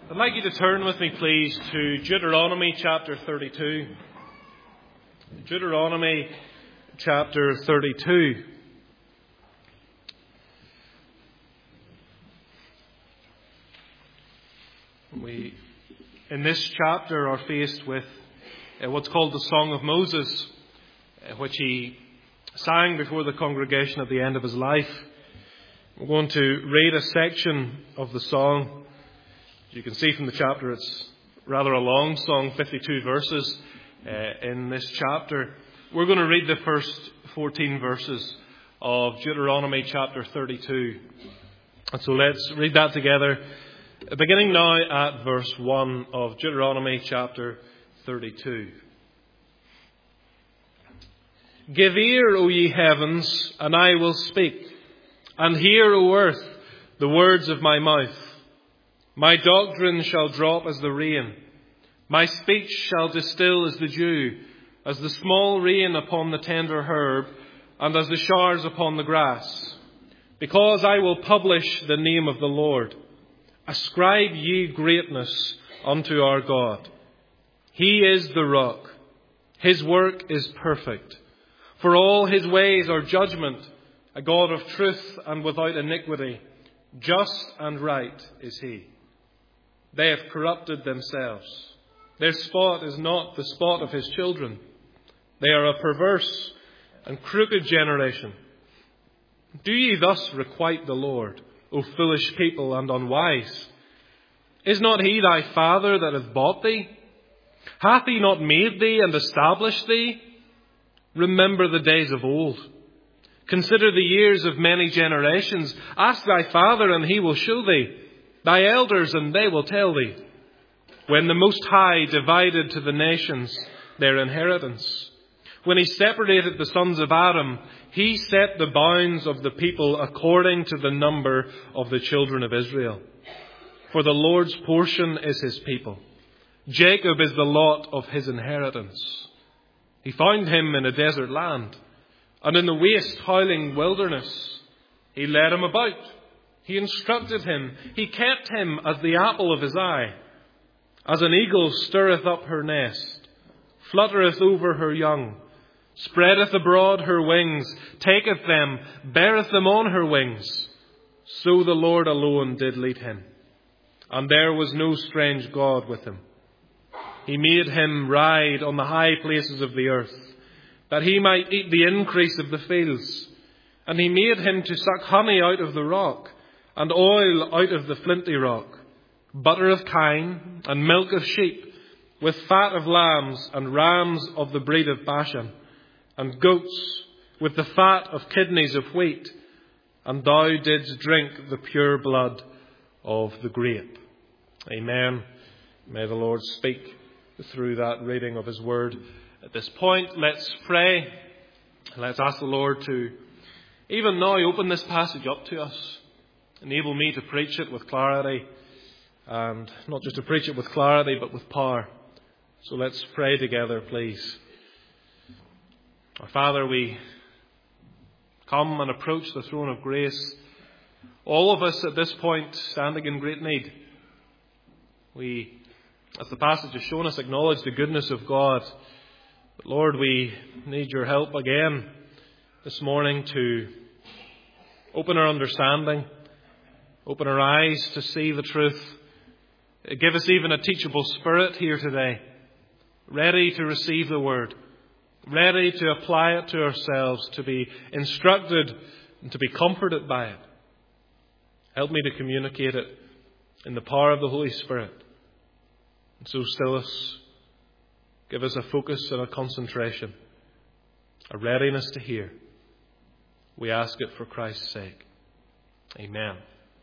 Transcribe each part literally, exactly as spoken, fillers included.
I'd like you to turn with me, please, to Deuteronomy chapter thirty-two. Deuteronomy chapter thirty-two. We, in this chapter, are faced with uh, what's called the Song of Moses, uh, which he sang before the congregation at the end of his life. We're going to read a section of the song. As you can see from the chapter, it's rather a long song, fifty-two verses uh, in this chapter. We're going to read the first fourteen verses of Deuteronomy chapter thirty-two. And so let's read that together, beginning now at verse one of Deuteronomy chapter thirty-two. Give ear, O ye heavens, and I will speak, and hear, O earth, the words of my mouth. My doctrine shall drop as the rain. My speech shall distill as the dew, as the small rain upon the tender herb, and as the showers upon the grass. Because I will publish the name of the Lord. Ascribe ye greatness unto our God. He is the rock. His work is perfect. For all his ways are judgment, a God of truth and without iniquity. Just and right is he. They have corrupted themselves. Their spot is not the spot of his children. They are a perverse and crooked generation. Do ye thus requite the Lord, O foolish people and unwise? Is not he thy father that hath bought thee? Hath he not made thee and established thee? Remember the days of old. Consider the years of many generations. Ask thy father, and he will show thee. Thy elders, and they will tell thee. When the Most High divided to the nations their inheritance, when he separated the sons of Adam, he set the bounds of the people according to the number of the children of Israel. For the Lord's portion is his people. Jacob is the lot of his inheritance. He found him in a desert land, and in the waste howling wilderness. He led him about. He instructed him. He kept him as the apple of his eye. As an eagle stirreth up her nest, fluttereth over her young, spreadeth abroad her wings, taketh them, beareth them on her wings. So the Lord alone did lead him, and there was no strange God with him. He made him ride on the high places of the earth, that he might eat the increase of the fields. And he made him to suck honey out of the rock, and oil out of the flinty rock, butter of kine, and milk of sheep, with fat of lambs, and rams of the breed of Bashan, and goats, with the fat of kidneys of wheat. And thou didst drink the pure blood of the grape. Amen. May the Lord speak through that reading of his word. At this point, let's pray. Let's ask the Lord to even now open this passage up to us. Enable me to preach it with clarity, and not just to preach it with clarity, but with power. So let's pray together, please. Our Father, we come and approach the throne of grace, all of us at this point standing in great need. We, as the passage has shown us, acknowledge the goodness of God. But Lord, we need your help again this morning to open our understanding, open our eyes to see the truth. Give us even a teachable spirit here today, ready to receive the word, ready to apply it to ourselves, to be instructed and to be comforted by it. Help me to communicate it in the power of the Holy Spirit. And so still us, give us a focus and a concentration, a readiness to hear. We ask it for Christ's sake. Amen.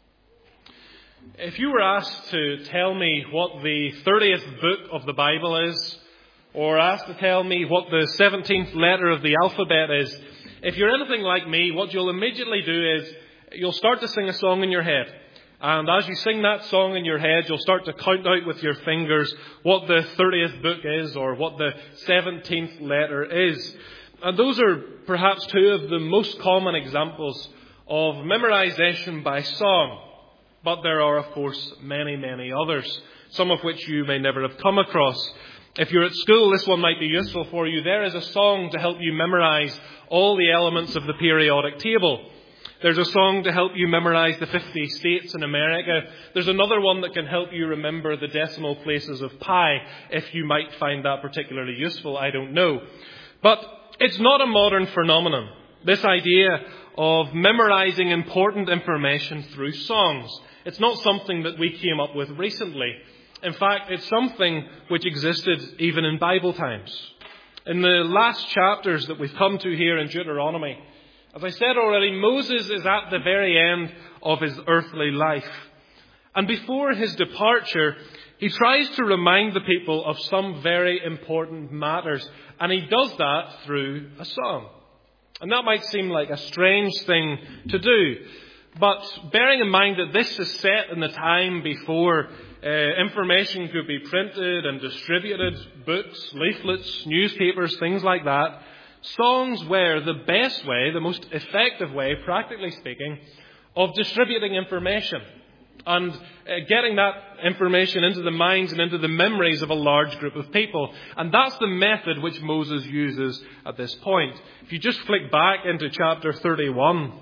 If you were asked to tell me what the thirtieth book of the Bible is, or asked to tell me what the seventeenth letter of the alphabet is, if you're anything like me, what you'll immediately do is you'll start to sing a song in your head. And as you sing that song in your head, you'll start to count out with your fingers what the thirtieth book is or what the seventeenth letter is. And those are perhaps two of the most common examples of memorization by song. But there are, of course, many, many others, some of which you may never have come across. If you're at school, this one might be useful for you. There is a song to help you memorize all the elements of the periodic table. There's a song to help you memorize the fifty states in America. There's another one that can help you remember the decimal places of pi, if you might find that particularly useful. I don't know. But it's not a modern phenomenon, this idea of memorizing important information through songs. It's not something that we came up with recently. In fact, it's something which existed even in Bible times. In the last chapters that we've come to here in Deuteronomy, as I said already, Moses is at the very end of his earthly life. And before his departure, he tries to remind the people of some very important matters. And he does that through a song. And that might seem like a strange thing to do. But bearing in mind that this is set in the time before uh, information could be printed and distributed, books, leaflets, newspapers, things like that, songs were the best way, the most effective way, practically speaking, of distributing information and uh, getting that information into the minds and into the memories of a large group of people. And that's the method which Moses uses at this point. If you just flick back into chapter thirty-one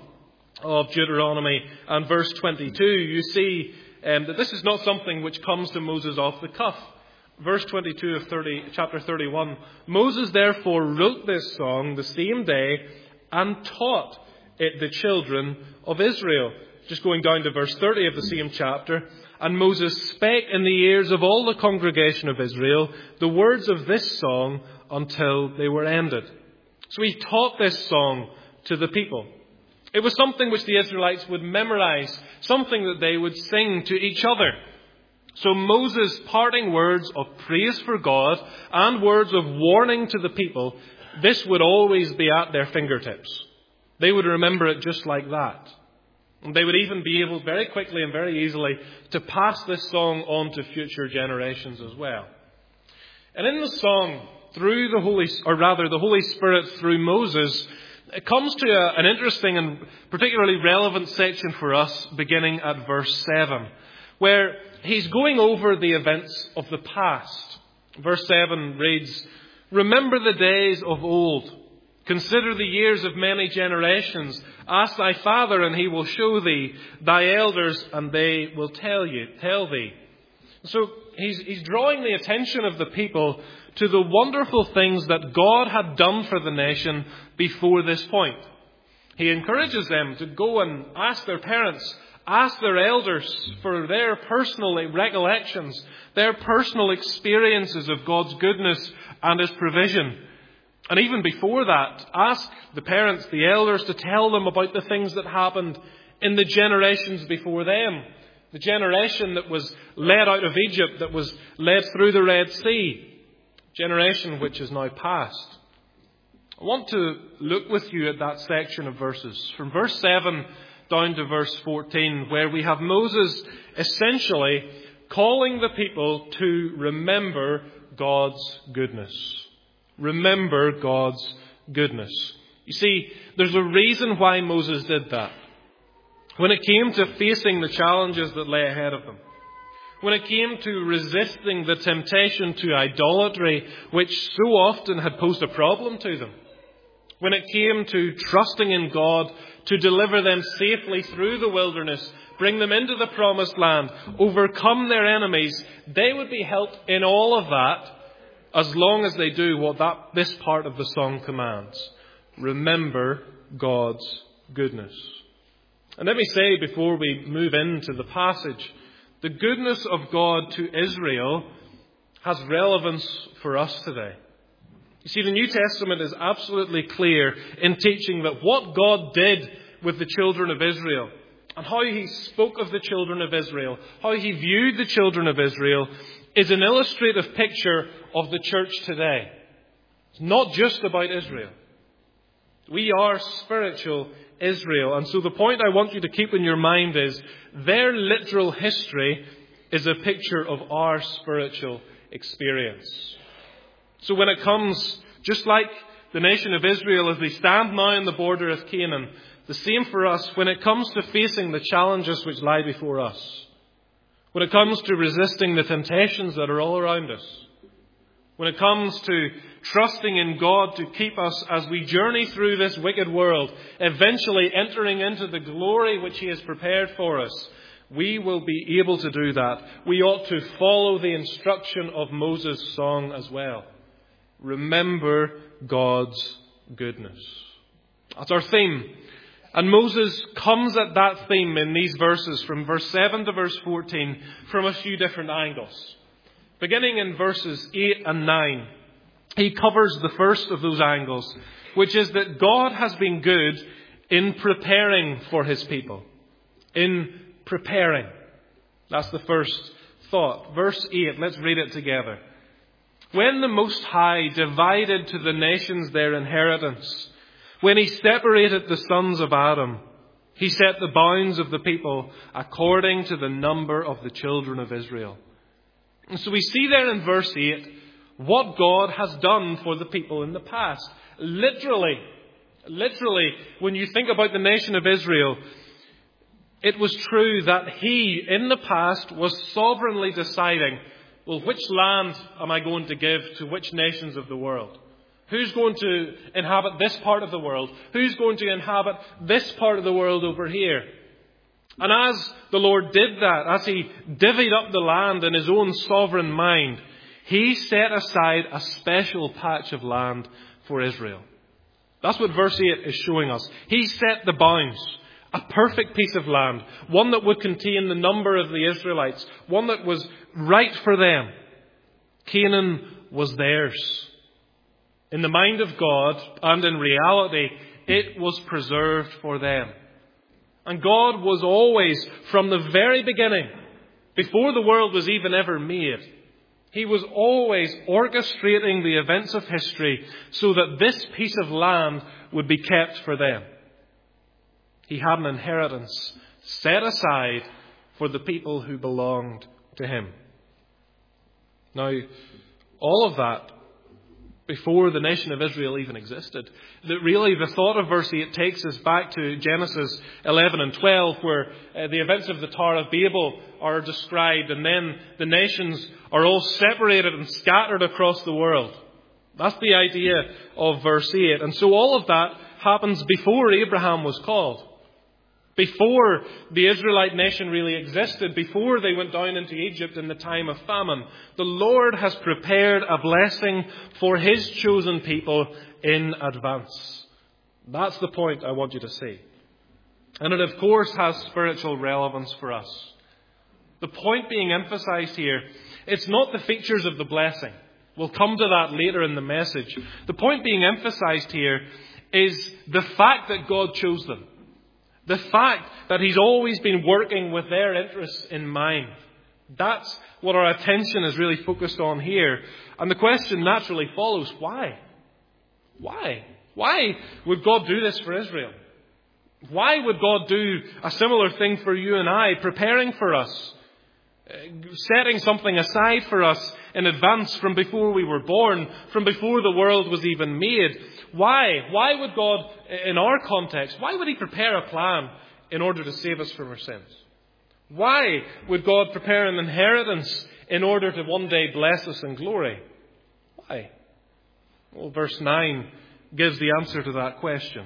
of Deuteronomy and verse twenty-two, you see um, that this is not something which comes to Moses off the cuff. Verse twenty-two of thirty, chapter thirty-one, Moses therefore wrote this song the same day and taught it the children of Israel. Just going down to verse thirty of the same chapter, and Moses spake in the ears of all the congregation of Israel the words of this song until they were ended. So he taught this song to the people. It was something which the Israelites would memorize, something that they would sing to each other. So Moses' parting words of praise for God and words of warning to the people, this would always be at their fingertips. They would remember it just like that. And they would even be able very quickly and very easily to pass this song on to future generations as well. And in the song, through the Holy, or rather the Holy Spirit through Moses, it comes to a, an interesting and particularly relevant section for us, beginning at verse seven, where he's going over the events of the past. Verse seven reads, "Remember the days of old. Consider the years of many generations. Ask thy father, and he will show thee, thy elders, and they will tell you, tell thee." So he's, he's drawing the attention of the people to the wonderful things that God had done for the nation before this point. He encourages them to go and ask their parents, ask their elders for their personal recollections, their personal experiences of God's goodness and His provision. And even before that, ask the parents, the elders, to tell them about the things that happened in the generations before them. The generation that was led out of Egypt, that was led through the Red Sea. Generation which is now past. I want to look with you at that section of verses. From verse seven down to verse fourteen, where we have Moses essentially calling the people to remember God's goodness. Remember God's goodness. You see, there's a reason why Moses did that. When it came to facing the challenges that lay ahead of them, when it came to resisting the temptation to idolatry, which so often had posed a problem to them, when it came to trusting in God to deliver them safely through the wilderness, bring them into the promised land, overcome their enemies, they would be helped in all of that as long as they do what that this part of the song commands. Remember God's goodness. And let me say before we move into the passage, the goodness of God to Israel has relevance for us today. You see, the New Testament is absolutely clear in teaching that what God did with the children of Israel and how He spoke of the children of Israel, how He viewed the children of Israel, is an illustrative picture of the church today. It's not just about Israel. We are spiritual Israel. And so the point I want you to keep in your mind is their literal history is a picture of our spiritual experience. So when it comes, just like the nation of Israel, as they stand now on the border of Canaan, The same for us when it comes to facing the challenges which lie before us. When it comes to resisting the temptations that are all around us. When it comes to trusting in God to keep us as we journey through this wicked world, eventually entering into the glory which He has prepared for us, we will be able to do that. We ought to follow the instruction of Moses' song as well. Remember God's goodness. That's our theme. And Moses comes at that theme in these verses from verse seven to verse fourteen from a few different angles. Beginning in verses eight and nine, he covers the first of those angles, which is that God has been good in preparing for His people. In preparing. That's the first thought. Verse eight, let's read it together. When the Most High divided to the nations their inheritance, when He separated the sons of Adam, He set the bounds of the people according to the number of the children of Israel. And so we see there in verse eight what God has done for the people in the past. Literally, literally, when you think about the nation of Israel, it was true that He, in the past, was sovereignly deciding, well, which land am I going to give to which nations of the world? Who's going to inhabit this part of the world? Who's going to inhabit this part of the world over here? And as the Lord did that, as He divvied up the land in His own sovereign mind, He set aside a special patch of land for Israel. That's what verse eight is showing us. He set the bounds. A perfect piece of land. One that would contain the number of the Israelites. One that was right for them. Canaan was theirs. In the mind of God and in reality, it was preserved for them. And God was always, from the very beginning, before the world was even ever made, He was always orchestrating the events of history so that this piece of land would be kept for them. He had an inheritance set aside for the people who belonged to Him. Now, all of that before the nation of Israel even existed. That really the thought of verse eight takes us back to Genesis eleven and twelve, where uh, the events of the Tower of Babel are described, and then the nations are all separated and scattered across the world. That's the idea of verse eight. And so all of that happens before Abraham was called. Before the Israelite nation really existed, before they went down into Egypt in the time of famine, the Lord has prepared a blessing for His chosen people in advance. That's the point I want you to see. And it, of course, has spiritual relevance for us. The point being emphasized here, it's not the features of the blessing. We'll come to that later in the message. The point being emphasized here is the fact that God chose them. The fact that He's always been working with their interests in mind. That's what our attention is really focused on here. And the question naturally follows, why? Why? Why would God do this for Israel? Why would God do a similar thing for you and I, preparing for us? Setting something aside for us in advance from before we were born, from before the world was even made. Why? Why would God, in our context, why would He prepare a plan in order to save us from our sins? Why would God prepare an inheritance in order to one day bless us in glory? Why? Well, verse nine gives the answer to that question.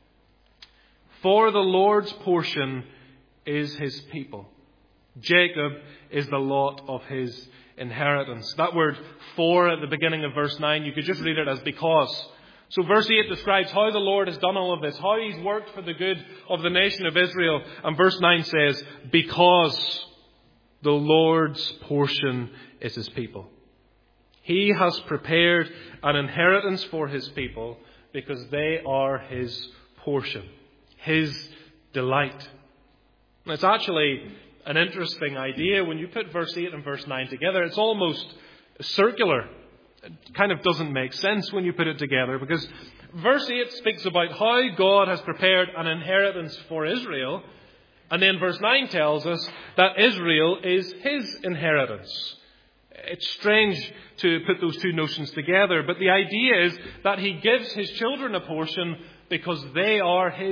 For the Lord's portion is His people. Jacob is the lot of His inheritance. That word for at the beginning of verse nine, you could just read it as because. So verse eight describes how the Lord has done all of this, how He's worked for the good of the nation of Israel. And verse nine says, because the Lord's portion is His people. He has prepared an inheritance for His people because they are His portion, His delight. And it's actually an interesting idea. When you put verse eight and verse nine together, it's almost circular. It kind of doesn't make sense when you put it together, because verse eight speaks about how God has prepared an inheritance for Israel, and then verse nine tells us that Israel is His inheritance. It's strange to put those two notions together, but the idea is that He gives His children a portion because they are His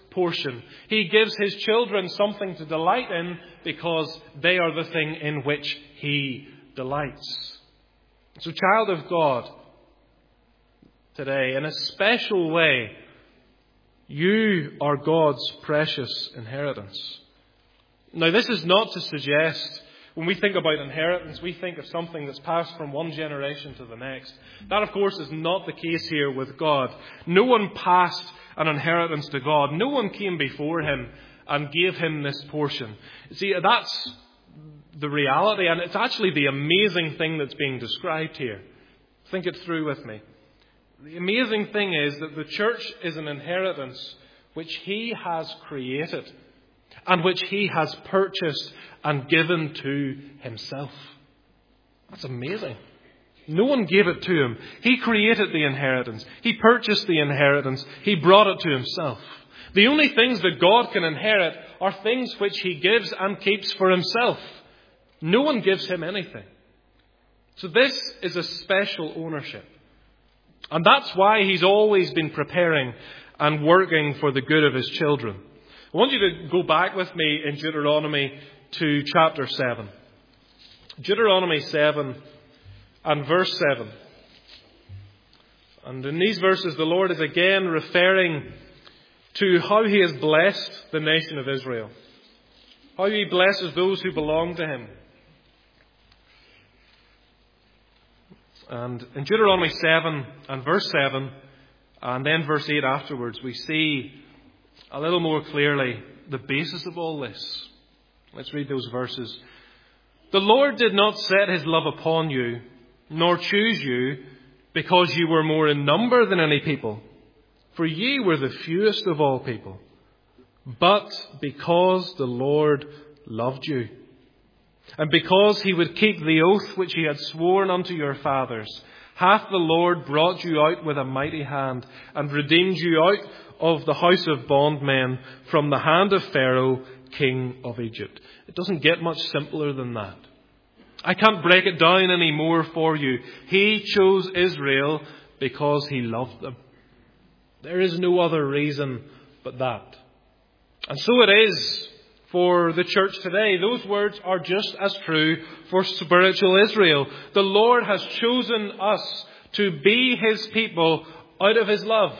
portion. He gives his children something to delight in because they are the thing in which he delights. So, child of God, today, in a special way, you are God's precious inheritance. Now, this is not to suggest, when we think about inheritance, we think of something that's passed from one generation to the next. That, of course, is not the case here with God. No one passed an inheritance to God. No one came before him and gave him this portion. See, that's the reality, and it's actually the amazing thing that's being described here. Think it through with me. The amazing thing is that the church is an inheritance which he has created and which he has purchased and given to himself. That's amazing. No one gave it to him. He created the inheritance. He purchased the inheritance. He brought it to himself. The only things that God can inherit are things which he gives and keeps for himself. No one gives him anything. So this is a special ownership. And that's why he's always been preparing and working for the good of his children. I want you to go back with me in Deuteronomy to chapter seven. Deuteronomy seven and verse seven. And in these verses, the Lord is again referring to how he has blessed the nation of Israel. How he blesses those who belong to him. And in Deuteronomy seven and verse seven, and then verse eight afterwards, we see a little more clearly the basis of all this. Let's read those verses. The Lord did not set his love upon you, nor choose you, because you were more in number than any people. For ye were the fewest of all people. But because the Lord loved you, and because he would keep the oath which he had sworn unto your fathers, hath the Lord brought you out with a mighty hand, and redeemed you out of the house of bondmen, from the hand of Pharaoh, king of Egypt. It doesn't get much simpler than that. I can't break it down any more for you. He chose Israel because he loved them. There is no other reason but that. And so it is for the church today. Those words are just as true for spiritual Israel. The Lord has chosen us to be his people out of his love.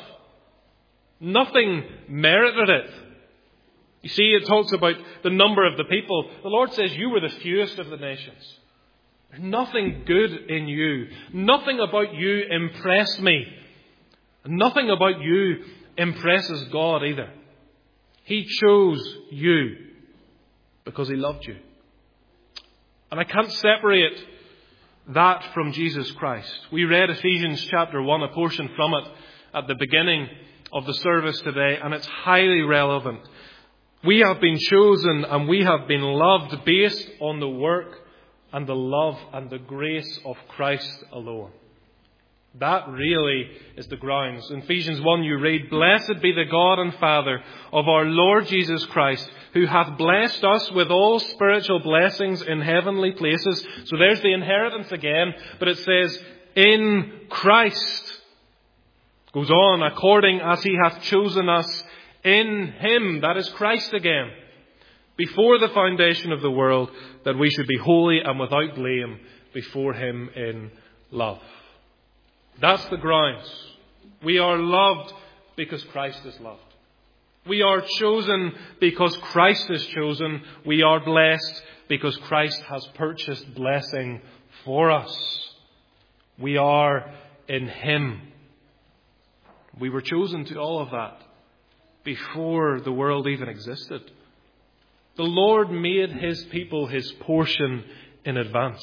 Nothing merited it. You see, it talks about the number of the people. The Lord says you were the fewest of the nations. There's nothing good in you. Nothing about you impressed me. Nothing about you impresses God either. He chose you because he loved you. And I can't separate that from Jesus Christ. We read Ephesians chapter one, a portion from it, at the beginning of the service today, and it's highly relevant. We have been chosen and we have been loved based on the work and the love and the grace of Christ alone. That really is the grounds. In Ephesians one you read, Blessed be the God and Father of our Lord Jesus Christ, who hath blessed us with all spiritual blessings in heavenly places. So there's the inheritance again, but it says, in Christ. It goes on, according as he hath chosen us in him, that is Christ again, before the foundation of the world, that we should be holy and without blame before him in love. That's the grounds. We are loved because Christ is loved. We are chosen because Christ is chosen. We are blessed because Christ has purchased blessing for us. We are in him. We were chosen to all of that before the world even existed. The Lord made his people his portion in advance.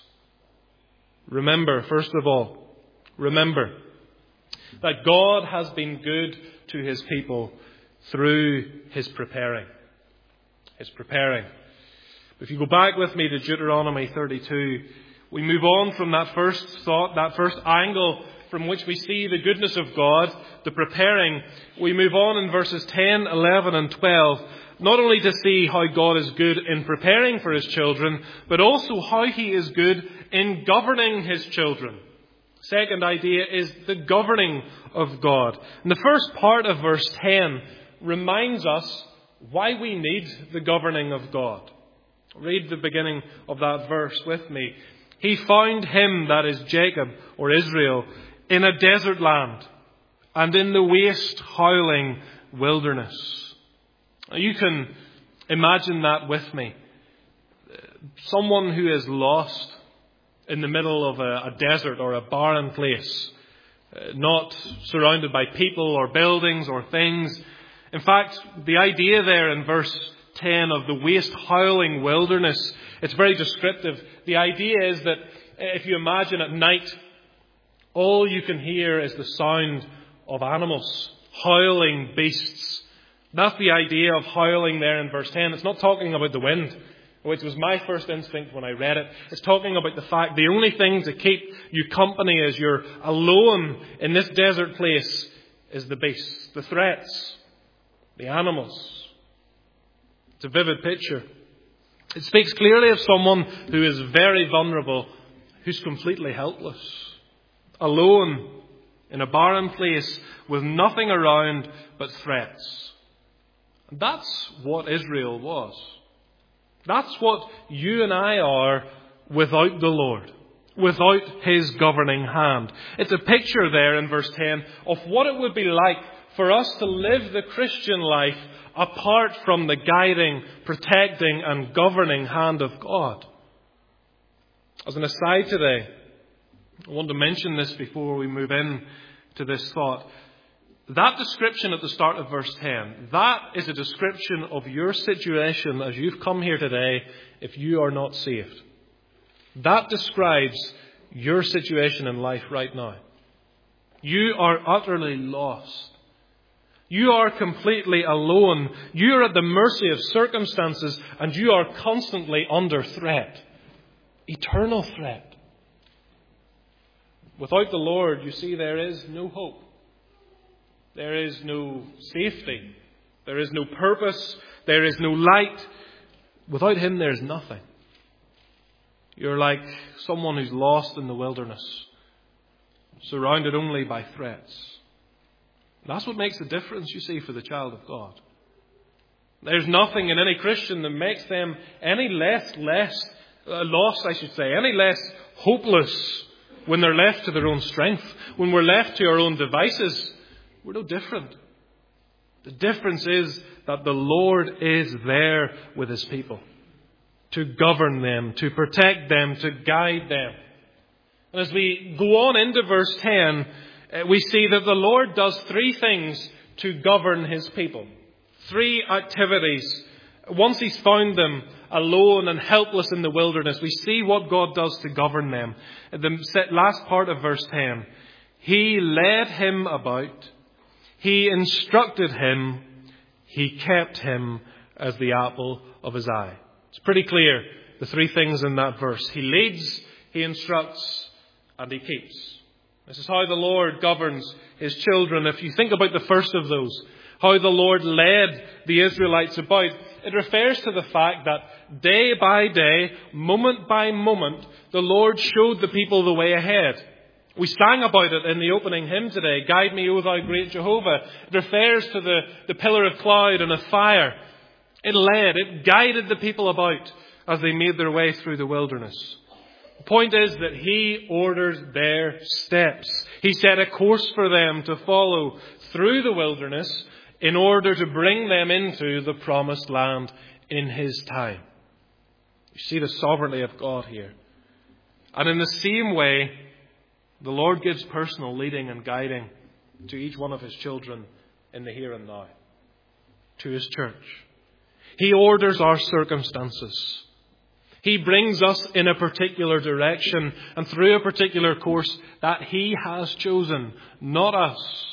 Remember, first of all, remember that God has been good to his people through his preparing. His preparing. If you go back with me to Deuteronomy thirty-two, we move on from that first thought, that first angle from which we see the goodness of God, the preparing. We move on in verses ten, eleven and twelve, not only to see how God is good in preparing for his children, but also how he is good in governing his children. Second idea is the governing of God. In the first part of verse ten, reminds us why we need the governing of God. Read the beginning of that verse with me. He found him, that is Jacob or Israel, in a desert land and in the waste, howling wilderness. Now, you can imagine that with me. Someone who is lost in the middle of a, a desert or a barren place, uh, not surrounded by people or buildings or things. In fact, the idea there in verse ten of the waste, howling wilderness, it's very descriptive. The idea is that if you imagine at night, all you can hear is the sound of animals, howling beasts. That's the idea of howling there in verse ten. It's not talking about the wind, which was my first instinct when I read it. It's talking about the fact the only thing to keep you company as you're alone in this desert place is the beasts, the threats, the animals. It's a vivid picture. It speaks clearly of someone who is very vulnerable, who's completely helpless, alone in a barren place with nothing around but threats. And that's what Israel was. That's what you and I are without the Lord, without his governing hand. It's a picture there in verse ten of what it would be like for us to live the Christian life apart from the guiding, protecting and governing hand of God. As an aside today, I want to mention this before we move in to this thought. That description at the start of verse ten, that is a description of your situation as you've come here today if you are not saved. That describes your situation in life right now. You are utterly lost. You are completely alone. You are at the mercy of circumstances and you are constantly under threat. Eternal threat. Without the Lord, you see, there is no hope. There is no safety. There is no purpose. There is no light. Without him, there is nothing. You're like someone who's lost in the wilderness, surrounded only by threats. That's what makes the difference, you see, for the child of God. There's nothing in any Christian that makes them any less, less uh, lost, I should say, any less hopeless when they're left to their own strength, when we're left to our own devices. We're no different. The difference is that the Lord is there with his people to govern them, to protect them, to guide them. And as we go on into verse ten, we see that the Lord does three things to govern his people. Three activities. Once he's found them alone and helpless in the wilderness, we see what God does to govern them. The last part of verse ten. He led him about. He instructed him. He kept him as the apple of his eye. It's pretty clear, the three things in that verse. He leads, he instructs, and he keeps. This is how the Lord governs his children. If you think about the first of those, how the Lord led the Israelites about, it refers to the fact that day by day, moment by moment, the Lord showed the people the way ahead. We sang about it in the opening hymn today, Guide Me, O Thou Great Jehovah. It refers to the, the pillar of cloud and of fire. It led, it guided the people about as they made their way through the wilderness. The point is that he orders their steps. He set a course for them to follow through the wilderness in order to bring them into the promised land in his time. You see the sovereignty of God here. And in the same way, the Lord gives personal leading and guiding to each one of his children in the here and now, to his church. He orders our circumstances. He brings us in a particular direction and through a particular course that he has chosen, not us.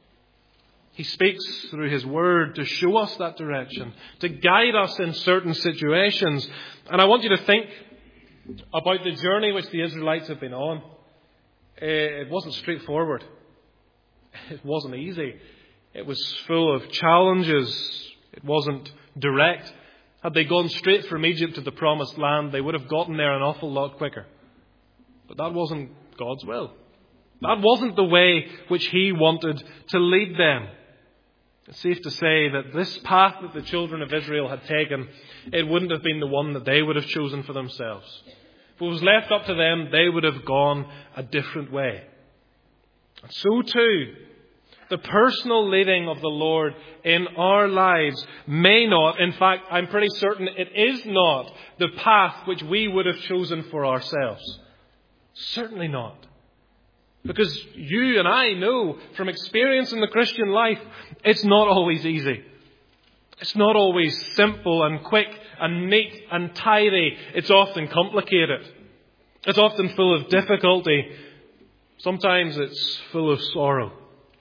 He speaks through his word to show us that direction, to guide us in certain situations. And I want you to think about the journey which the Israelites have been on. It wasn't straightforward. It wasn't easy. It was full of challenges. It wasn't direct. Had they gone straight from Egypt to the promised land, they would have gotten there an awful lot quicker. But that wasn't God's will. That wasn't the way which he wanted to lead them. It's safe to say that this path that the children of Israel had taken, it wouldn't have been the one that they would have chosen for themselves. If it was left up to them, they would have gone a different way. And so too, the personal leading of the Lord in our lives may not, in fact, I'm pretty certain it is not the path which we would have chosen for ourselves. Certainly not. Because you and I know from experience in the Christian life, it's not always easy. It's not always simple and quick and neat and tidy. It's often complicated. It's often full of difficulty. Sometimes it's full of sorrow.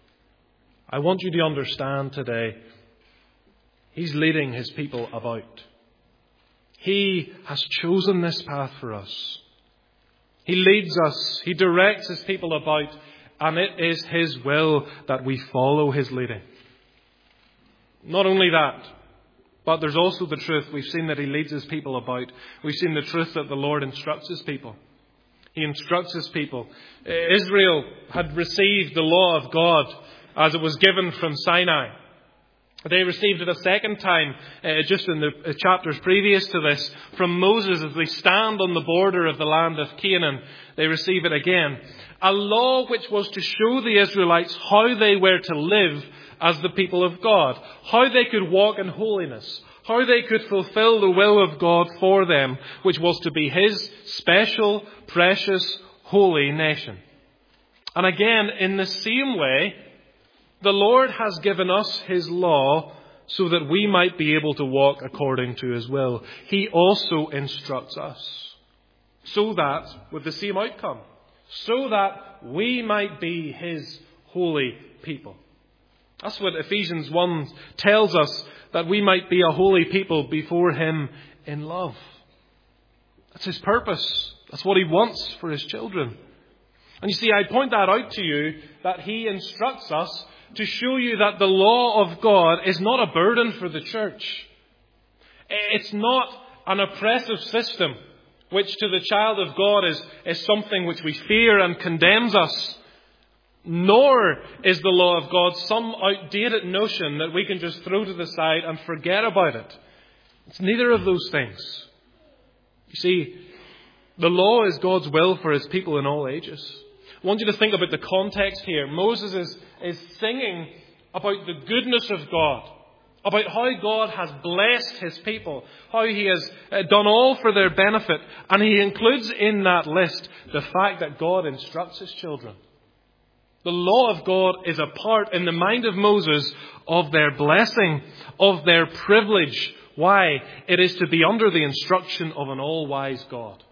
I want you to understand today, He's leading His people about. He has chosen this path for us. He leads us. He directs His people about. And it is His will that we follow His leading. Not only that, but there's also the truth. We've seen that He leads His people about. We've seen the truth that the Lord instructs His people. He instructs His people. Israel had received the law of God as it was given from Sinai. They received it a second time, uh, just in the chapters previous to this, from Moses as they stand on the border of the land of Canaan. They receive it again. A law which was to show the Israelites how they were to live as the people of God, how they could walk in holiness, how they could fulfill the will of God for them, which was to be His special, precious, holy nation. And again, in the same way, the Lord has given us His law so that we might be able to walk according to His will. He also instructs us so that, with the same outcome, so that we might be His holy people. That's what Ephesians one tells us, that we might be a holy people before Him in love. That's His purpose. That's what He wants for His children. And you see, I point that out to you, that He instructs us to show you that the law of God is not a burden for the church. It's not an oppressive system, which to the child of God is, is something which we fear and condemns us. Nor is the law of God some outdated notion that we can just throw to the side and forget about it. It's neither of those things. You see, the law is God's will for His people in all ages. I want you to think about the context here. Moses is, is singing about the goodness of God, about how God has blessed His people, how He has done all for their benefit. And he includes in that list the fact that God instructs His children. The law of God is a part in the mind of Moses of their blessing, of their privilege. Why? It is to be under the instruction of an all-wise God.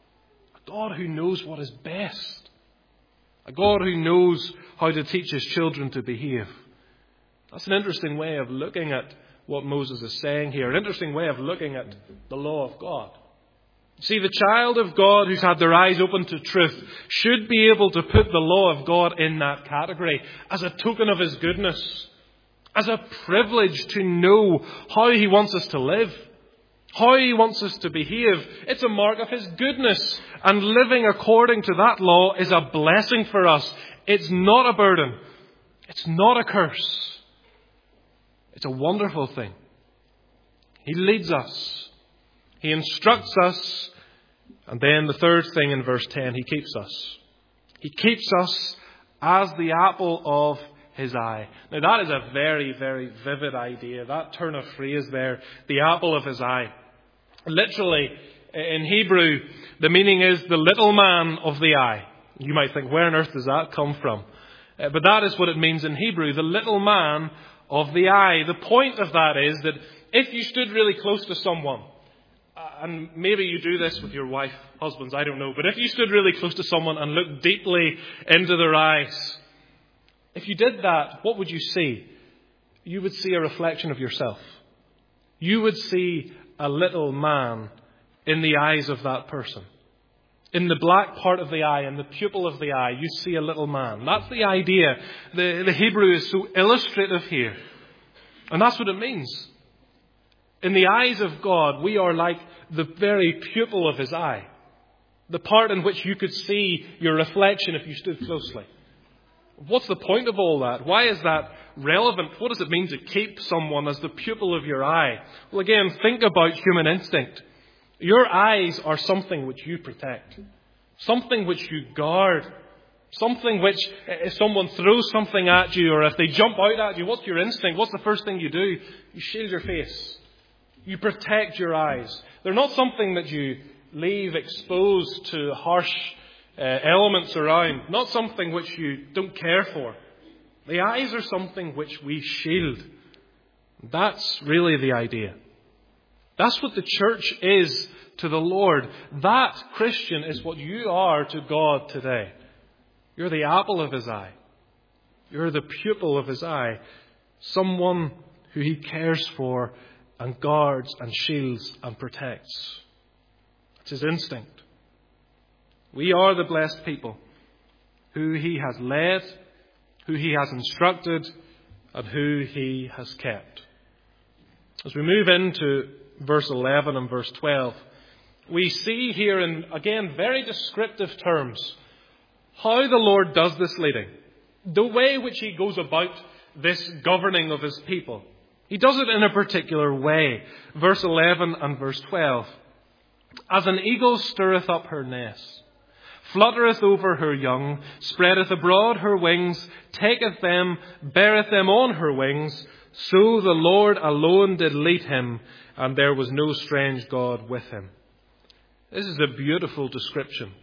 A God who knows what is best. A God who knows how to teach His children to behave. That's an interesting way of looking at what Moses is saying here. An interesting way of looking at the law of God. See, the child of God who's had their eyes open to truth should be able to put the law of God in that category as a token of His goodness, as a privilege to know how He wants us to live, how He wants us to behave. It's a mark of His goodness, and living according to that law is a blessing for us. It's not a burden. It's not a curse. It's a wonderful thing. He leads us. He instructs us. And then the third thing in verse ten, He keeps us. He keeps us as the apple of His eye. Now that is a very, very vivid idea. That turn of phrase there, the apple of His eye. Literally, in Hebrew, the meaning is the little man of the eye. You might think, where on earth does that come from? Uh, but that is what it means in Hebrew, the little man of the eye. The point of that is that if you stood really close to someone, and maybe you do this with your wife, husbands, I don't know. But if you stood really close to someone and looked deeply into their eyes, if you did that, what would you see? You would see a reflection of yourself. You would see a little man in the eyes of that person. In the black part of the eye, in the pupil of the eye, you see a little man. That's the idea. The, the Hebrew is so illustrative here. And that's what it means. In the eyes of God, we are like the very pupil of His eye. The part in which you could see your reflection if you stood closely. What's the point of all that? Why is that relevant? What does it mean to keep someone as the pupil of your eye? Well, again, think about human instinct. Your eyes are something which you protect, something which you guard, something which, if someone throws something at you or if they jump out at you, what's your instinct? What's the first thing you do? You shield your face. You protect your eyes. They're not something that you leave exposed to harsh uh, elements around, not something which you don't care for. The eyes are something which we shield. That's really the idea. That's what the church is to the Lord. That, Christian, is what you are to God today. You're the apple of His eye. You're the pupil of His eye. Someone who He cares for and guards and shields and protects. It's His instinct. We are the blessed people who He has led, who He has instructed, and who He has kept. As we move into verse eleven and verse twelve, we see here in, again, very descriptive terms, how the Lord does this leading. The way which He goes about this governing of His people. He does it in a particular way. Verse eleven and verse twelve. As an eagle stirreth up her nest, fluttereth over her young, spreadeth abroad her wings, taketh them, beareth them on her wings, so the Lord alone did lead him, and there was no strange God with him. This is a beautiful description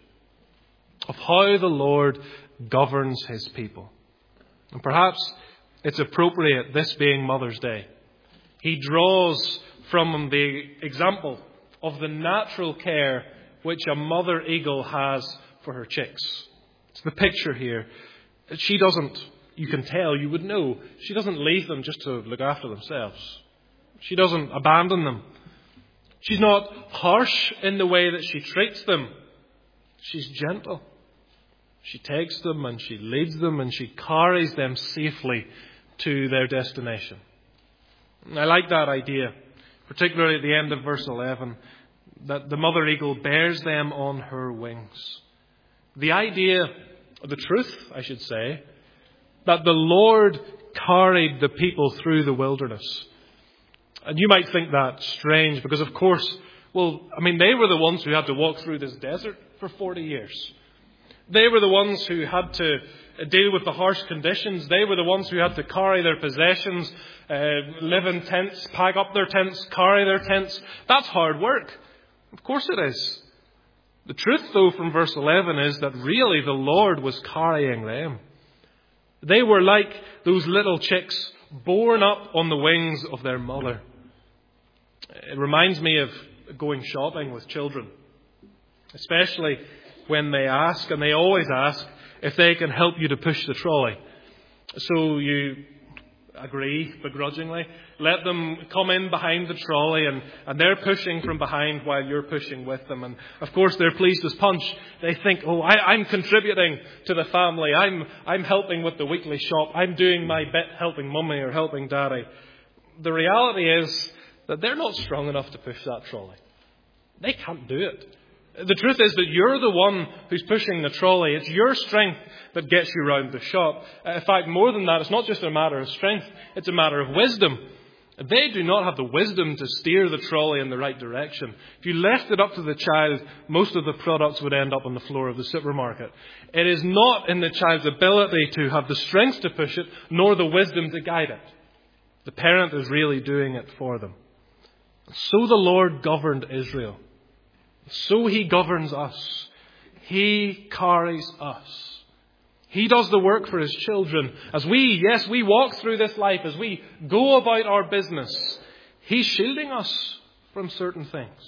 of how the Lord governs His people. And perhaps it's appropriate, this being Mother's Day. He draws from the example of the natural care which a mother eagle has for her chicks. It's the picture here. She doesn't, you can tell, you would know, she doesn't leave them just to look after themselves. She doesn't abandon them. She's not harsh in the way that she treats them. She's gentle. She takes them and she leads them and she carries them safely to their destination. And I like that idea, particularly at the end of verse eleven, that the mother eagle bears them on her wings. The idea, the truth, I should say, that the Lord carried the people through the wilderness. And you might think that strange because, of course, well, I mean, they were the ones who had to walk through this desert for forty years. They were the ones who had to deal with the harsh conditions. They were the ones who had to carry their possessions, uh, live in tents, pack up their tents, carry their tents. That's hard work. Of course it is. The truth, though, from verse eleven is that really the Lord was carrying them. They were like those little chicks borne up on the wings of their mother. It reminds me of going shopping with children, especially when they ask, and they always ask, if they can help you to push the trolley. So you agree begrudgingly, let them come in behind the trolley, and, and they're pushing from behind while you're pushing with them. And of course they're pleased as punch. They think, oh, I, I'm contributing to the family. I'm, I'm helping with the weekly shop. I'm doing my bit helping mummy or helping daddy. The reality is that they're not strong enough to push that trolley. They can't do it. The truth is that you're the one who's pushing the trolley. It's your strength that gets you round the shop. In fact, more than that, it's not just a matter of strength, it's a matter of wisdom. They do not have the wisdom to steer the trolley in the right direction. If you left it up to the child, most of the products would end up on the floor of the supermarket. It is not in the child's ability to have the strength to push it, nor the wisdom to guide it. The parent is really doing it for them. So the Lord governed Israel. So He governs us. He carries us. He does the work for His children. As we, yes, we walk through this life, as we go about our business, He's shielding us from certain things.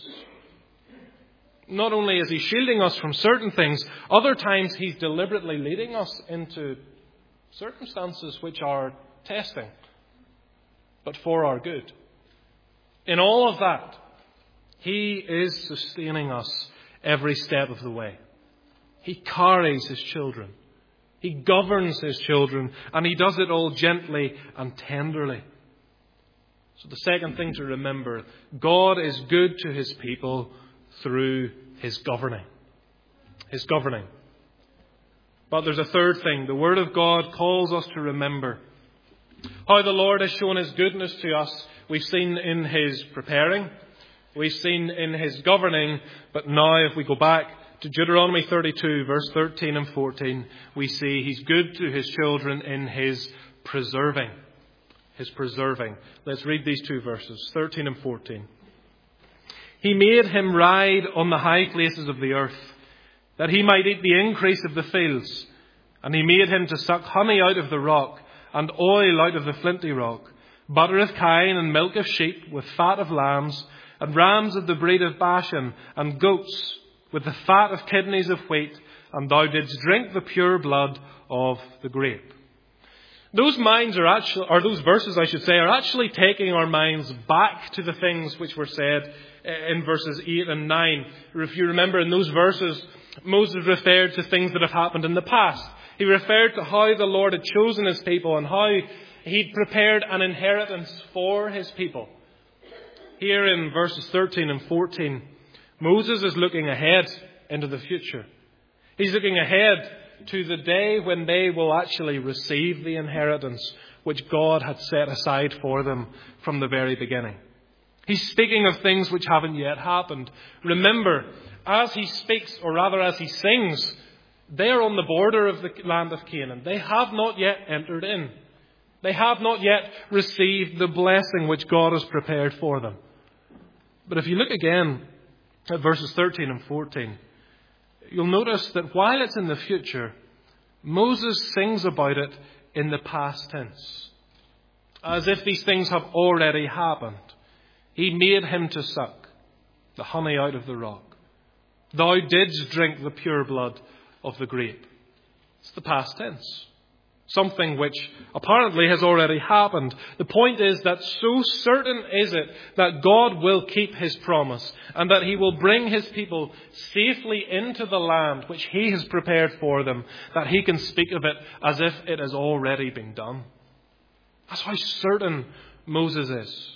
Not only is He shielding us from certain things, other times He's deliberately leading us into circumstances which are testing, but for our good. In all of that, He is sustaining us every step of the way. He carries His children. He governs His children, and He does it all gently and tenderly. So the second thing to remember, God is good to His people through His governing. His governing. But there's a third thing. The Word of God calls us to remember how the Lord has shown His goodness to us. We've seen in His preparing. We've seen in His governing. But now if we go back to Deuteronomy thirty-two, verse thirteen and fourteen, we see He's good to His children in His preserving. His preserving. Let's read these two verses, thirteen and fourteen. He made him ride on the high places of the earth, that he might eat the increase of the fields. And he made him to suck honey out of the rock, and oil out of the flinty rock, butter of kine, and milk of sheep, with fat of lambs, and rams of the breed of Bashan, and goats, with the fat of kidneys of wheat, and thou didst drink the pure blood of the grape. Those minds are actually, or those verses, I should say, are actually taking our minds back to the things which were said in verses eight and nine. If you remember, in those verses, Moses referred to things that have happened in the past. He referred to how the Lord had chosen His people and how He'd prepared an inheritance for His people. Here in verses thirteen and fourteen, Moses is looking ahead into the future. He's looking ahead to the day when they will actually receive the inheritance which God had set aside for them from the very beginning. He's speaking of things which haven't yet happened. Remember, as he speaks, or rather as he sings, they are on the border of the land of Canaan. They have not yet entered in. They have not yet received the blessing which God has prepared for them. But if you look again at verses thirteen and fourteen, you'll notice that while it's in the future, Moses sings about it in the past tense, as if these things have already happened. He made him to suck the honey out of the rock. Thou didst drink the pure blood of the grape. It's the past tense. Something which apparently has already happened. The point is that so certain is it that God will keep His promise and that He will bring His people safely into the land which He has prepared for them, that He can speak of it as if it has already been done. That's how certain Moses is.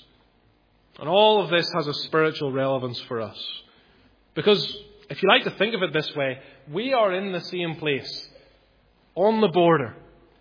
And all of this has a spiritual relevance for us. Because if you like to think of it this way, we are in the same place, on the border.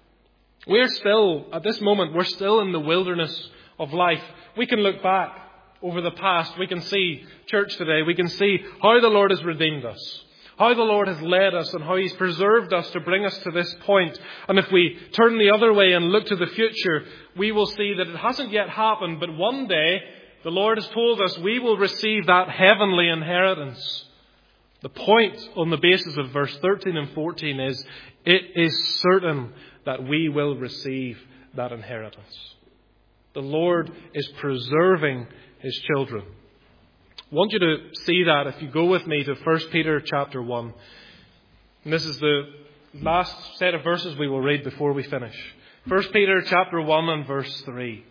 We're still, at this moment, we're still in the wilderness of life. We can look back over the past. We can see church today. We can see how the Lord has redeemed us, how the Lord has led us, and how He's preserved us to bring us to this point. And if we turn the other way and look to the future, we will see that it hasn't yet happened, but one day the Lord has told us we will receive that heavenly inheritance. The point on the basis of verse thirteen and fourteen is, it is certain that we will receive that inheritance. The Lord is preserving His children. I want you to see that if you go with me to First Peter chapter one. And this is the last set of verses we will read before we finish. First Peter chapter one and verse three.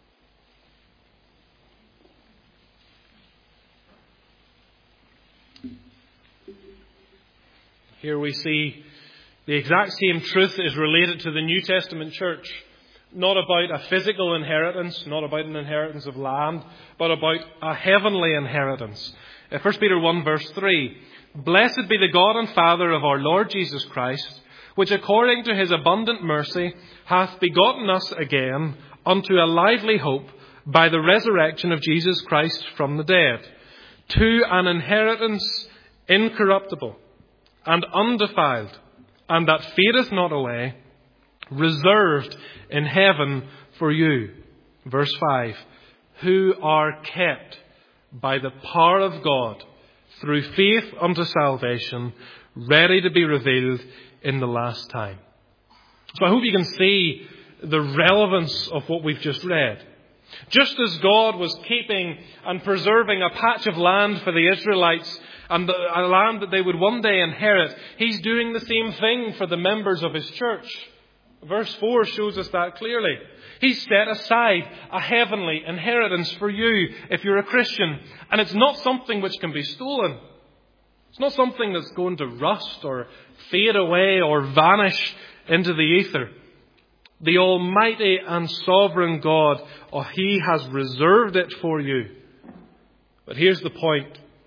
Here we see the exact same truth is related to the New Testament church. Not about a physical inheritance, not about an inheritance of land, but about a heavenly inheritance. First Peter one verse three. Blessed be the God and Father of our Lord Jesus Christ, which according to His abundant mercy hath begotten us again unto a lively hope by the resurrection of Jesus Christ from the dead, to an inheritance incorruptible and undefiled, and that fadeth not away, reserved in heaven for you. Verse five. Who are kept by the power of God through faith unto salvation, ready to be revealed in the last time. So I hope you can see the relevance of what we've just read. Just as God was keeping and preserving a patch of land for the Israelites, and a land that they would one day inherit, He's doing the same thing for the members of His church. Verse four shows us that clearly. He's set aside a heavenly inheritance for you if you're a Christian. And it's not something which can be stolen. It's not something that's going to rust or fade away or vanish into the ether. The Almighty and Sovereign God, oh, He has reserved it for you. But here's the point.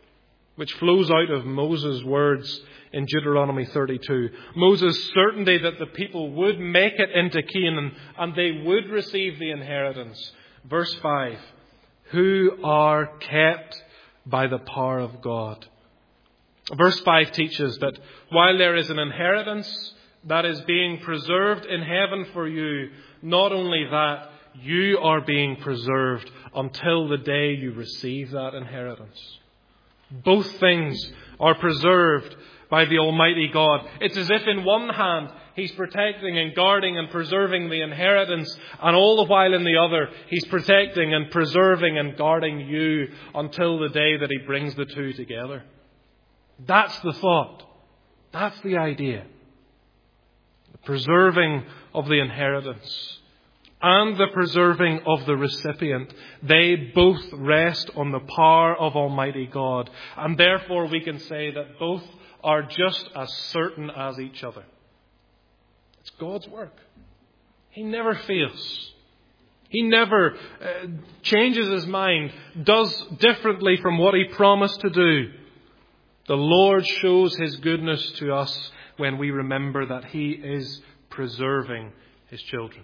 which flows out of Moses' words in Deuteronomy thirty-two. Moses' certainty that the people would make it into Canaan and they would receive the inheritance. Verse five, who are kept by the power of God. Verse five teaches that while there is an inheritance that is being preserved in heaven for you, not only that, you are being preserved until the day you receive that inheritance. Both things are preserved by the Almighty God. It's as if in one hand He's protecting and guarding and preserving the inheritance, and all the while in the other He's protecting and preserving and guarding you until the day that He brings the two together. That's the thought. That's the idea. The preserving of the inheritance and the preserving of the recipient, they both rest on the power of Almighty God. And therefore we can say that both are just as certain as each other. It's God's work. He never fails. He never uh, changes His mind, does differently from what He promised to do. The Lord shows His goodness to us when we remember that He is preserving His children.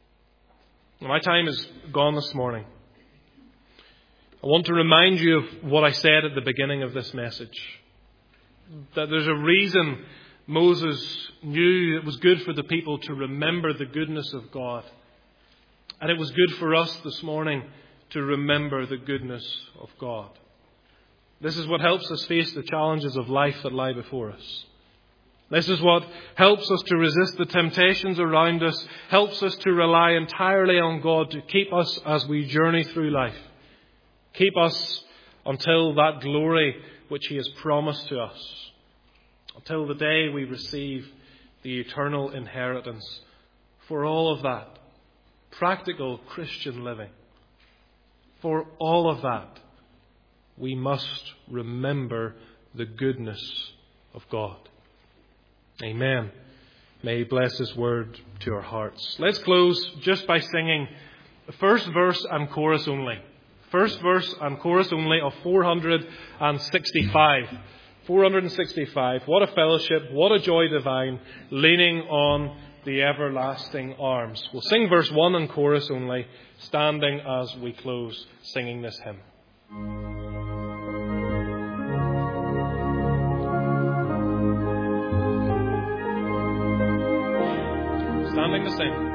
My time is gone this morning. I want to remind you of what I said at the beginning of this message. That there's a reason Moses knew it was good for the people to remember the goodness of God. And it was good for us this morning to remember the goodness of God. This is what helps us face the challenges of life that lie before us. This is what helps us to resist the temptations around us, helps us to rely entirely on God to keep us as we journey through life. Keep us until that glory which He has promised to us. Until the day we receive the eternal inheritance. For all of that, practical Christian living. For all of that, we must remember the goodness of God. Amen. May He bless His word to our hearts. Let's close just by singing the first verse and chorus only. First verse and chorus only of four hundred sixty-five. four hundred sixty-five. What a fellowship, what a joy divine, leaning on the everlasting arms. We'll sing verse one and chorus only, standing as we close singing this hymn. Standing to sing.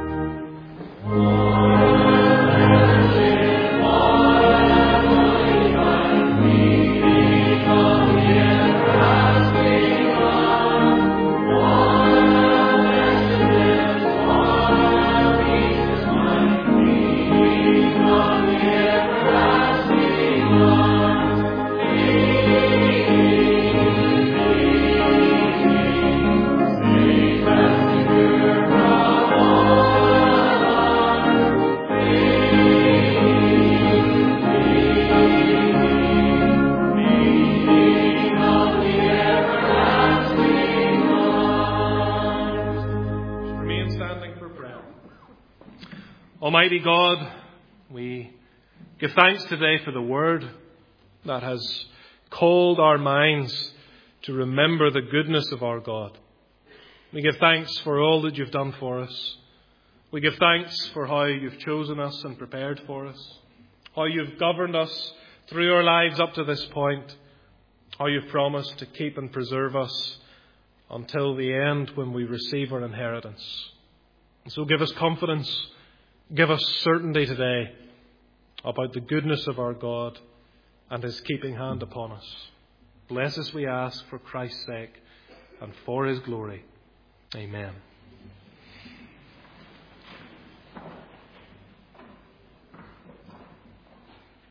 Almighty God, we give thanks today for the word that has called our minds to remember the goodness of our God. We give thanks for all that You've done for us. We give thanks for how You've chosen us and prepared for us, how You've governed us through our lives up to this point, how You've promised to keep and preserve us until the end when we receive our inheritance. And so give us confidence. Give us certainty today about the goodness of our God and His keeping hand upon us. Bless us, we ask, for Christ's sake and for His glory. Amen.